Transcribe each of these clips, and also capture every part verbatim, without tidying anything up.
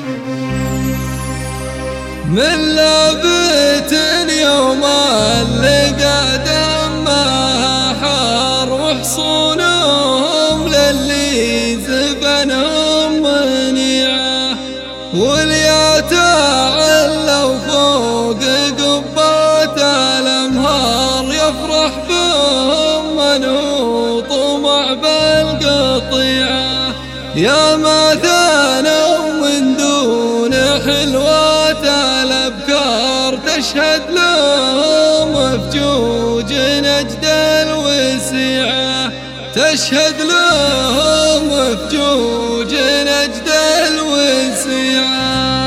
من لابت يوم اللقى دمها حار وحصونهم للي زبنهم منيعه وليتعلوا فوق قبات الانهار يفرح بهم من هو طمع بالقطيعه يا ما ثانوا من دون حلوات الأبكار تشهد لهم فجوج نجد الوسيعة تشهد لهم فجوج نجد الوسيعة.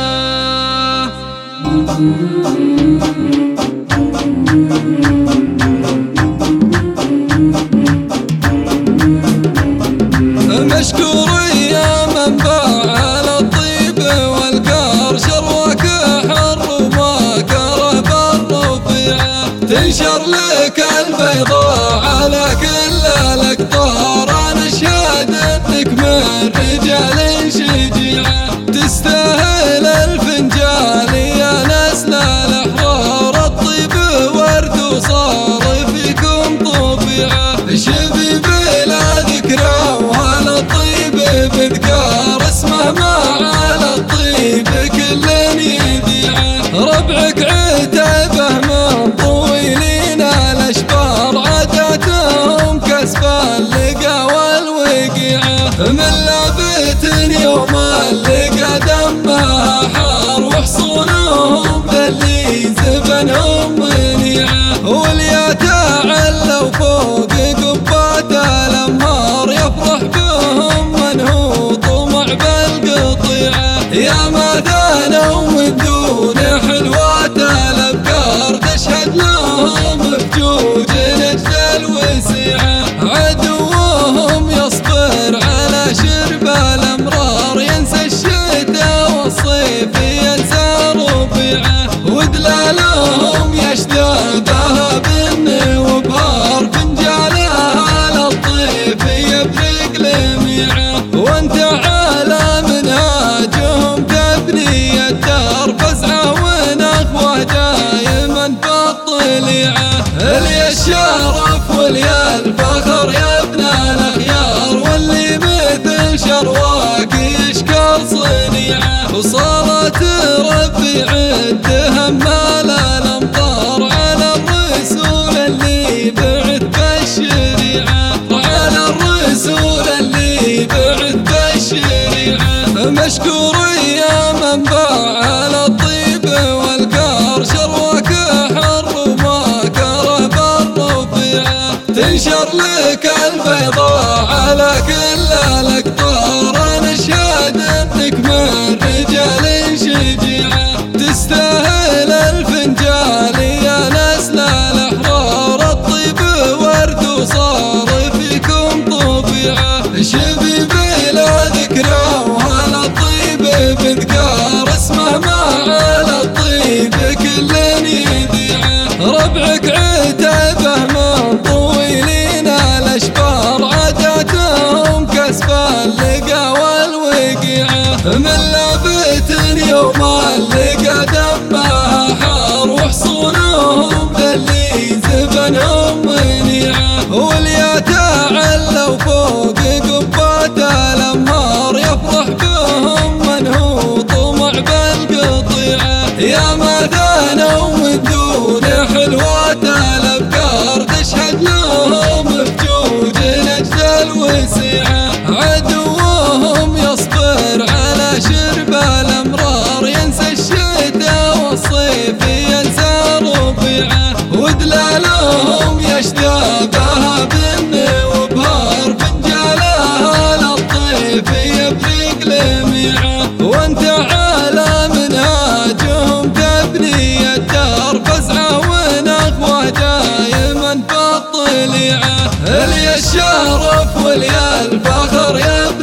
مشكور يا من باع الطيب والكار شروك حر وما كره بالرفيعة تنشر لك البيضاء على كل الأقطار نشهد انك من رجال شجيعة تستاهل الفنجال يا نسل الأحرار الطيب ورد وصار فيكم طبيعة شبيب لا ذكرى الطيب بذكار اسمه ما على الطيب كل يذيعه ربعك عتبه من طويلين الاشبار عاداتهم كسب اللقا والوقيعه من لابت يوم اللقا دمها حار وحصونهم للي زبنهم منيعه وليتعلوا فوق قبات الانهار يفرح بهم من هو طمع بالقطيعه يا ما ثانوا من دون حلوات الابكار تشهد لهم فجوج نجد الوسيعه عدوهم يصبر على شرب الامرار ينسى الشتاء والصيف ينسى ربيعه ودلالهم يشتبه بالني وبهار فنجالها للطيف يبرق لميعه وانت على منهاجهم تبني الدار فزعه ونخوه دايما بالطليعه لي الشرف ولي الفخر يا ابن الاخيار واللي مثل شرواك يشكر صنيعه وصارت ربي عدها مال الامطار على الرسول اللي بعث بالشريعه على الرسول اللي بعث بالشريعه مشكور يا من باع الطيب والكار شروك حر وما كره بالرفيعه تنشر لك البيضاء على كل الاقطار نشهد انك من رجال شجيعه تستاهل الفنجال يا نسل الاحرار الطيب ورد وصار فيكم طبيعه شبيب لا ذكرى وهلا الطيب بذكار اسمه ما على الطيب كل يذيعه ربعك عتبه من طويلين الاشبار عاداتهم كسب اللقا والوقيعه من لابت يوم اللقا دمها حار وحصونهم للي زبنهم منيعه وليتعلوا فوق قبات الانهار يفرح بهم من هو طمع بالقطيعه يا ما ثانوا من دون حلوات الابكار تشهد لهم فجوج نجد الوسيعه عدوهم يصبر على شرب الامرار ينسى الشتاء والصيف ينسى ربيعه ودلالهم يشتبه بالني وبهار فنجالها للطيف يبرق لميعه وانت على منهاجهم تبني الدار فزعه ونخوه دايما بالطليعه لي الشرف ولي الفخر يا